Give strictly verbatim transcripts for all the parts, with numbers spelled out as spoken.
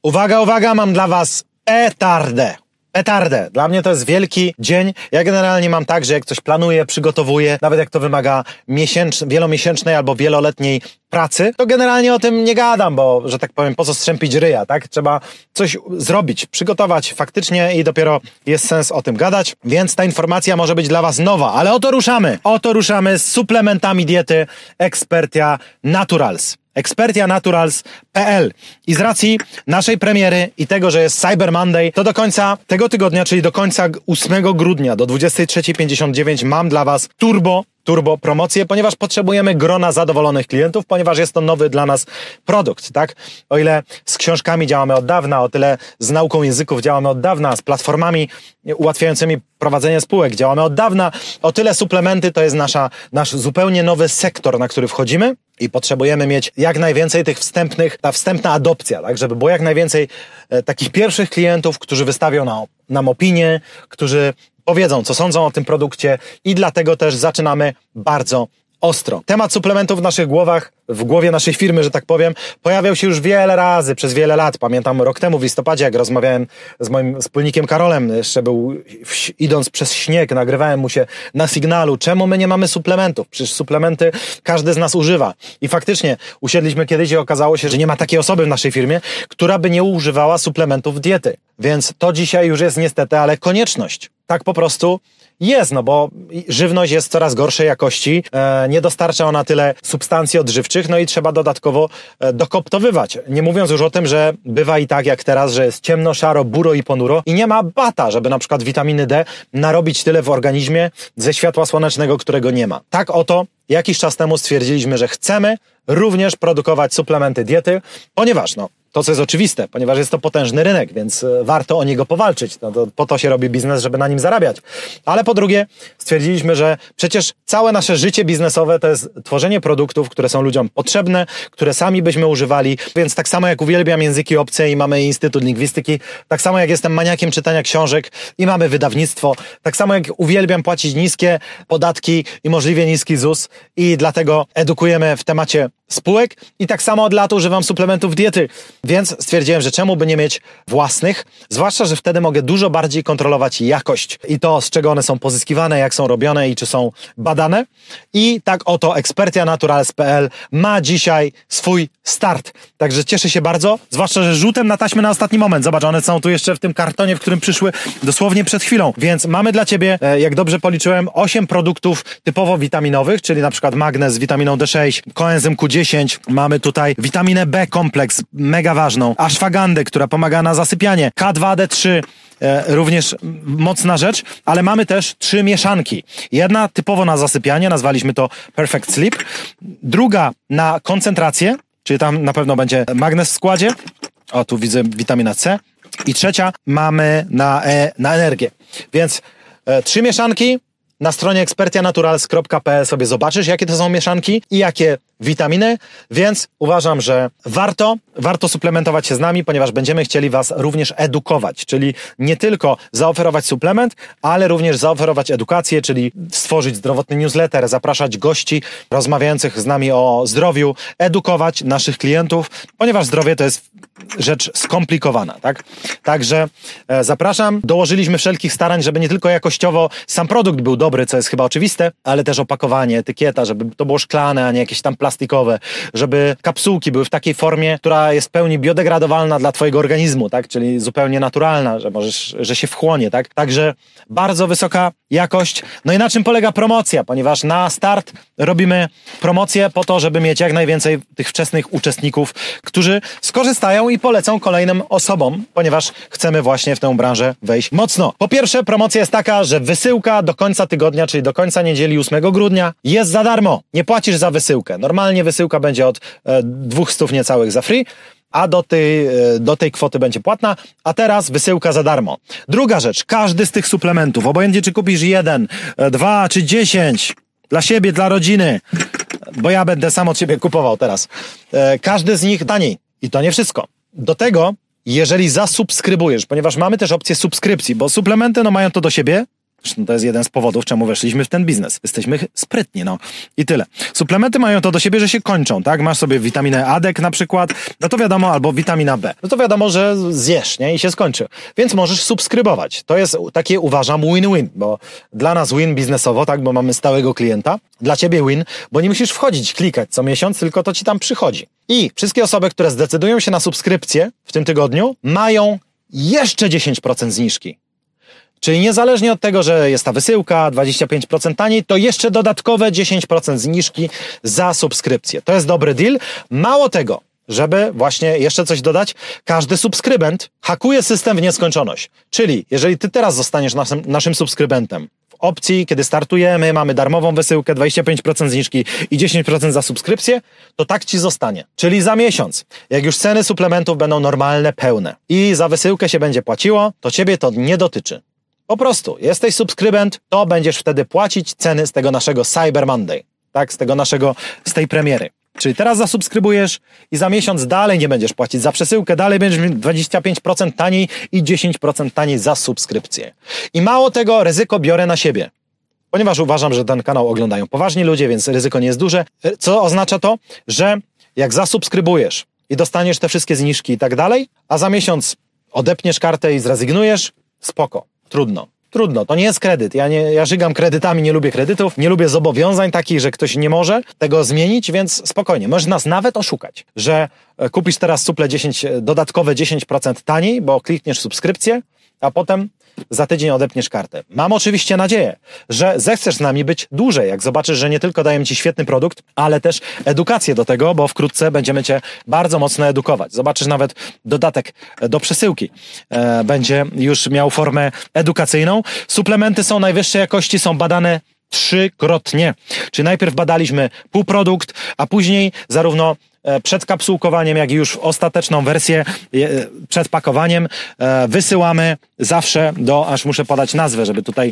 Uwaga, uwaga, mam dla was petardę. Petardę. Dla mnie to jest wielki dzień. Ja generalnie mam tak, że jak coś planuję, przygotowuję, nawet jak to wymaga miesięcz, wielomiesięcznej albo wieloletniej pracy, to generalnie o tym nie gadam, bo, że tak powiem, po co strzępić ryja, tak? Trzeba coś zrobić, przygotować faktycznie i dopiero jest sens o tym gadać, więc ta informacja może być dla was nowa, ale oto ruszamy. Oto ruszamy z suplementami diety Expertia Naturals. expertia naturals kropka p l. I z racji naszej premiery i tego, że jest Cyber Monday, to do końca tego tygodnia, czyli do końca ósmego grudnia do dwudziestej trzeciej pięćdziesiąt dziewięć mam dla was turbo turbo promocję, ponieważ potrzebujemy grona zadowolonych klientów, ponieważ jest to nowy dla nas produkt, tak? O ile z książkami działamy od dawna, o tyle z nauką języków działamy od dawna, z platformami ułatwiającymi prowadzenie spółek działamy od dawna, o tyle suplementy to jest nasza, nasz zupełnie nowy sektor, na który wchodzimy i potrzebujemy mieć jak najwięcej tych wstępnych, ta wstępna adopcja, tak? Żeby było jak najwięcej e, takich pierwszych klientów, którzy wystawią na, nam opinię, którzy powiedzą, co sądzą o tym produkcie i dlatego też zaczynamy bardzo ostro. Temat suplementów w naszych głowach, w głowie naszej firmy, że tak powiem, pojawiał się już wiele razy, przez wiele lat. Pamiętam rok temu w listopadzie, jak rozmawiałem z moim wspólnikiem Karolem, jeszcze był, idąc przez śnieg, nagrywałem mu się na Signalu, czemu my nie mamy suplementów? Przecież suplementy każdy z nas używa. I faktycznie usiedliśmy kiedyś i okazało się, że nie ma takiej osoby w naszej firmie, która by nie używała suplementów diety. Więc to dzisiaj już jest niestety, ale konieczność. Tak po prostu jest, no bo żywność jest coraz gorszej jakości, e, nie dostarcza ona tyle substancji odżywczych, no i trzeba dodatkowo e, dokoptowywać. Nie mówiąc już o tym, że bywa i tak jak teraz, że jest ciemno, szaro, buro i ponuro i nie ma bata, żeby na przykład witaminy D narobić tyle w organizmie ze światła słonecznego, którego nie ma. Tak oto jakiś czas temu stwierdziliśmy, że chcemy również produkować suplementy diety, ponieważ no to, co jest oczywiste, ponieważ jest to potężny rynek, więc warto o niego powalczyć. No to po to się robi biznes, żeby na nim zarabiać. Ale po drugie stwierdziliśmy, że przecież całe nasze życie biznesowe to jest tworzenie produktów, które są ludziom potrzebne, które sami byśmy używali, więc tak samo jak uwielbiam języki obce i mamy Instytut Lingwistyki, tak samo jak jestem maniakiem czytania książek i mamy wydawnictwo, tak samo jak uwielbiam płacić niskie podatki i możliwie niski Z U S i dlatego edukujemy w temacie spółek i tak samo od lat używam suplementów diety, więc stwierdziłem, że czemu by nie mieć własnych, zwłaszcza, że wtedy mogę dużo bardziej kontrolować jakość i to, z czego one są pozyskiwane, jak są robione i czy są badane. I tak oto expertia naturals kropka p l ma dzisiaj swój start, także cieszę się bardzo, zwłaszcza, że rzutem na taśmę na ostatni moment, zobacz, one są tu jeszcze w tym kartonie, w którym przyszły dosłownie przed chwilą, więc mamy dla Ciebie, jak dobrze policzyłem, osiem produktów typowo witaminowych, czyli na przykład magnez z witaminą D sześć, koenzym Q dziesięć, mamy tutaj witaminę B kompleks, mega ważną, ashwagandę, która pomaga na zasypianie, K dwa D trzy, e, również mocna rzecz, ale mamy też trzy mieszanki. Jedna typowo na zasypianie, nazwaliśmy to Perfect Sleep, druga na koncentrację, czyli tam na pewno będzie magnez w składzie, o tu widzę witamina C, i trzecia mamy na, e, na energię, więc e, trzy mieszanki. Na stronie expertia naturals kropka p l sobie zobaczysz, jakie to są mieszanki i jakie witaminy, więc uważam, że warto, warto suplementować się z nami, ponieważ będziemy chcieli Was również edukować, czyli nie tylko zaoferować suplement, ale również zaoferować edukację, czyli stworzyć zdrowotny newsletter, zapraszać gości rozmawiających z nami o zdrowiu, edukować naszych klientów, ponieważ zdrowie to jest rzecz skomplikowana, tak? Także e, zapraszam, dołożyliśmy wszelkich starań, żeby nie tylko jakościowo sam produkt był dobry, co jest chyba oczywiste, ale też opakowanie, etykieta, żeby to było szklane, a nie jakieś tam plastikowe, żeby kapsułki były w takiej formie, która jest w pełni biodegradowalna dla Twojego organizmu, tak? Czyli zupełnie naturalna, że możesz, że się wchłonie, tak? Także bardzo wysoka jakość. No i na czym polega promocja? Ponieważ na start robimy promocję po to, żeby mieć jak najwięcej tych wczesnych uczestników, którzy skorzystają i polecą kolejnym osobom, ponieważ chcemy właśnie w tę branżę wejść mocno. Po pierwsze, promocja jest taka, że wysyłka do końca tygodnia, czyli do końca niedzieli ósmego grudnia jest za darmo. Nie płacisz za wysyłkę. Normalnie wysyłka będzie od e, dwóch stów niecałych za free, a do tej, do tej kwoty będzie płatna, a teraz wysyłka za darmo. Druga rzecz, każdy z tych suplementów, obojętnie czy kupisz jeden, dwa czy dziesięć, dla siebie, dla rodziny, bo ja będę sam od siebie kupował teraz, e, każdy z nich taniej. I to nie wszystko. Do tego, jeżeli zasubskrybujesz, ponieważ mamy też opcję subskrypcji, bo suplementy no mają to do siebie, Zresztą to jest jeden z powodów, czemu weszliśmy w ten biznes. Jesteśmy sprytni, no i tyle. Suplementy mają to do siebie, że się kończą, tak? Masz sobie witaminę A D E K na przykład, no to wiadomo, albo witamina B. No to wiadomo, że zjesz, nie? I się skończy. Więc możesz subskrybować. To jest takie, uważam, win-win, bo dla nas win biznesowo, tak? Bo mamy stałego klienta. Dla ciebie win, bo nie musisz wchodzić, klikać co miesiąc, tylko to ci tam przychodzi. I wszystkie osoby, które zdecydują się na subskrypcję w tym tygodniu, mają jeszcze dziesięć procent zniżki. Czyli niezależnie od tego, że jest ta wysyłka dwadzieścia pięć procent taniej, to jeszcze dodatkowe dziesięć procent zniżki za subskrypcję. To jest dobry deal. Mało tego, żeby właśnie jeszcze coś dodać, każdy subskrybent hakuje system w nieskończoność. Czyli jeżeli ty teraz zostaniesz naszym, naszym subskrybentem, w opcji, kiedy startujemy, mamy darmową wysyłkę, dwadzieścia pięć procent zniżki i dziesięć procent za subskrypcję, to tak ci zostanie. Czyli za miesiąc, jak już ceny suplementów będą normalne, pełne i za wysyłkę się będzie płaciło, to ciebie to nie dotyczy. Po prostu, jesteś subskrybent, to będziesz wtedy płacić ceny z tego naszego Cyber Monday, tak, z tego naszego, z tej premiery. Czyli teraz zasubskrybujesz i za miesiąc dalej nie będziesz płacić za przesyłkę, dalej będziesz mieć dwadzieścia pięć procent taniej i dziesięć procent taniej za subskrypcję. I mało tego, ryzyko biorę na siebie, ponieważ uważam, że ten kanał oglądają poważni ludzie, więc ryzyko nie jest duże. Co oznacza to, że jak zasubskrybujesz i dostaniesz te wszystkie zniżki i tak dalej, a za miesiąc odepniesz kartę i zrezygnujesz, spoko, trudno. Trudno, to nie jest kredyt. Ja, nie, ja żygam kredytami, nie lubię kredytów, nie lubię zobowiązań takich, że ktoś nie może tego zmienić, więc spokojnie. Możesz nas nawet oszukać, że kupisz teraz suple dziesięć, dodatkowe dziesięć procent taniej, bo klikniesz subskrypcję, a potem za tydzień odepniesz kartę. Mam oczywiście nadzieję, że zechcesz z nami być dłużej, jak zobaczysz, że nie tylko dajemy ci świetny produkt, ale też edukację do tego, bo wkrótce będziemy cię bardzo mocno edukować. Zobaczysz nawet dodatek do przesyłki. E, będzie już miał formę edukacyjną. Suplementy są najwyższej jakości, są badane trzykrotnie. Czyli najpierw badaliśmy półprodukt, a później zarówno przed kapsułkowaniem, jak i już ostateczną wersję przed pakowaniem wysyłamy zawsze do, aż muszę podać nazwę, żeby tutaj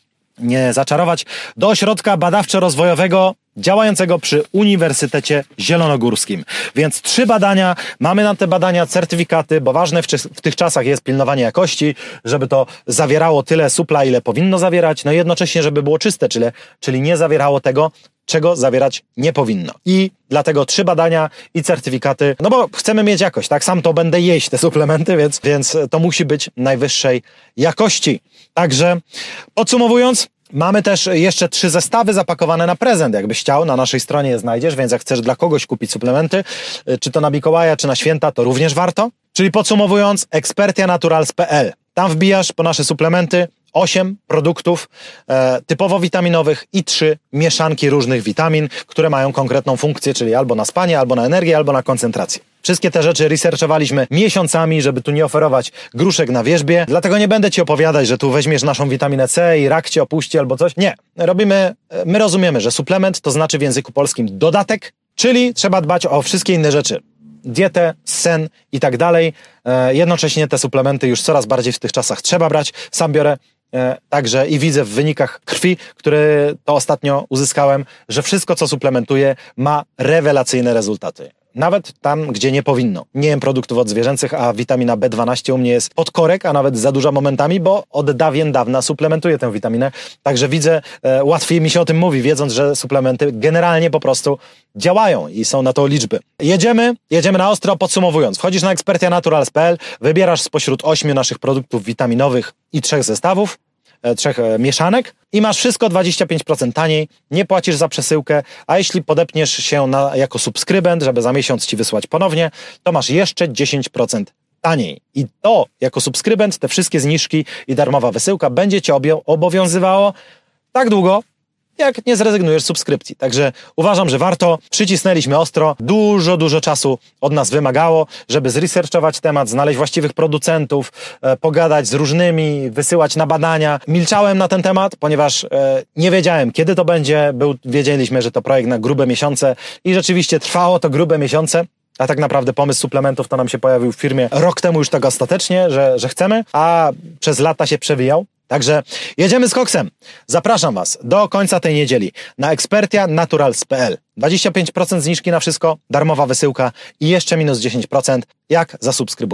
nie zaczarować, do ośrodka badawczo-rozwojowego działającego przy Uniwersytecie Zielonogórskim. Więc trzy badania, mamy na te badania certyfikaty, bo ważne w, w tych czasach jest pilnowanie jakości, żeby to zawierało tyle supla, ile powinno zawierać, no i jednocześnie, żeby było czyste, czyli, czyli nie zawierało tego, czego zawierać nie powinno. I dlatego trzy badania i certyfikaty, no bo chcemy mieć jakość, tak? Sam to będę jeść te suplementy, więc, więc to musi być najwyższej jakości. Także podsumowując, mamy też jeszcze trzy zestawy zapakowane na prezent. Jakbyś chciał, na naszej stronie je znajdziesz, więc jak chcesz dla kogoś kupić suplementy, czy to na Mikołaja, czy na święta, to również warto. Czyli podsumowując, expertia naturals kropka p l. Tam wbijasz po nasze suplementy, osiem produktów e, typowo witaminowych i trzy mieszanki różnych witamin, które mają konkretną funkcję, czyli albo na spanie, albo na energię, albo na koncentrację. Wszystkie te rzeczy researchowaliśmy miesiącami, żeby tu nie oferować gruszek na wierzbie. Dlatego nie będę ci opowiadać, że tu weźmiesz naszą witaminę C i rak cię opuści albo coś. Nie. Robimy, my rozumiemy, że suplement to znaczy w języku polskim dodatek, czyli trzeba dbać o wszystkie inne rzeczy. Dietę, sen i tak dalej. E, jednocześnie te suplementy już coraz bardziej w tych czasach trzeba brać. Sam biorę e, także i widzę w wynikach krwi, które to ostatnio uzyskałem, że wszystko, co suplementuję, ma rewelacyjne rezultaty. Nawet tam, gdzie nie powinno. Nie jem produktów odzwierzęcych, a witamina B dwanaście u mnie jest podkorek, a nawet za duża momentami, bo od dawien dawna suplementuję tę witaminę. Także widzę, e, łatwiej mi się o tym mówi, wiedząc, że suplementy generalnie po prostu działają i są na to liczby. Jedziemy, jedziemy na ostro, podsumowując. Wchodzisz na expertia naturals kropka p l, wybierasz spośród ośmiu naszych produktów witaminowych i trzech zestawów, trzech mieszanek i masz wszystko dwadzieścia pięć procent taniej, nie płacisz za przesyłkę, a jeśli podepniesz się na, jako subskrybent, żeby za miesiąc ci wysłać ponownie, to masz jeszcze dziesięć procent taniej. I to jako subskrybent, te wszystkie zniżki i darmowa wysyłka będzie cię obowiązywało tak długo, jak nie zrezygnujesz z subskrypcji. Także uważam, że warto. Przycisnęliśmy ostro. Dużo, dużo czasu od nas wymagało, żeby zresearchować temat, znaleźć właściwych producentów, e, pogadać z różnymi, wysyłać na badania. Milczałem na ten temat, ponieważ e, nie wiedziałem, kiedy to będzie. Był, wiedzieliśmy, że to projekt na grube miesiące i rzeczywiście trwało to grube miesiące. A tak naprawdę pomysł suplementów to nam się pojawił w firmie rok temu już tak ostatecznie, że, że chcemy, a przez lata się przewijał. Także jedziemy z koksem. Zapraszam Was do końca tej niedzieli na expertia naturals kropka p l. dwadzieścia pięć procent zniżki na wszystko, darmowa wysyłka i jeszcze minus dziesięć procent, jak zasubskrybujesz.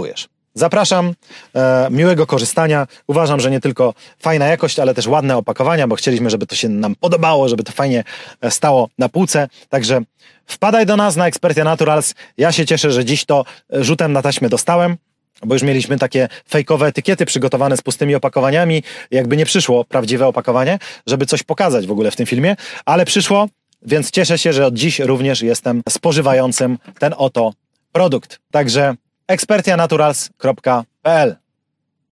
Zapraszam, e, miłego korzystania. Uważam, że nie tylko fajna jakość, ale też ładne opakowania, bo chcieliśmy, żeby to się nam podobało, żeby to fajnie stało na półce. Także wpadaj do nas na Expertia Naturals. Ja się cieszę, że dziś to rzutem na taśmę dostałem, bo już mieliśmy takie fejkowe etykiety przygotowane z pustymi opakowaniami. Jakby nie przyszło prawdziwe opakowanie, żeby coś pokazać w ogóle w tym filmie, ale przyszło, więc cieszę się, że od dziś również jestem spożywającym ten oto produkt. Także expertia naturals kropka p l